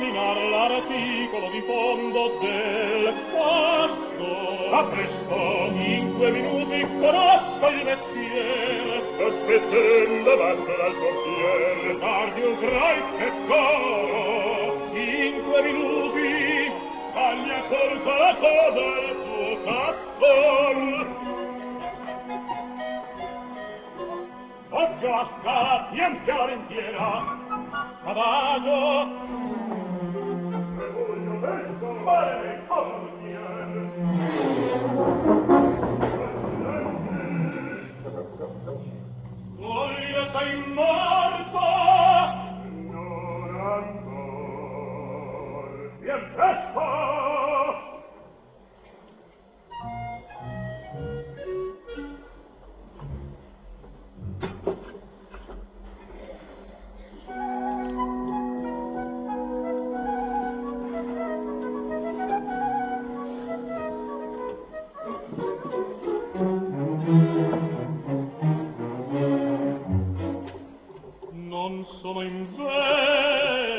esaminare l'articolo di fondo del pasto. A presto! In 2 minuti conosco il mestiere. Aspettando davanti al portiere. Tardi un crai e coro. In 2 minuti taglia corta la coda al tuo castor. Occhio a scala, pian piano in piena. Adagio. E voglio verso mare come viene. Voglio sei morto. Non ancor. Bien presto. Non sono in vena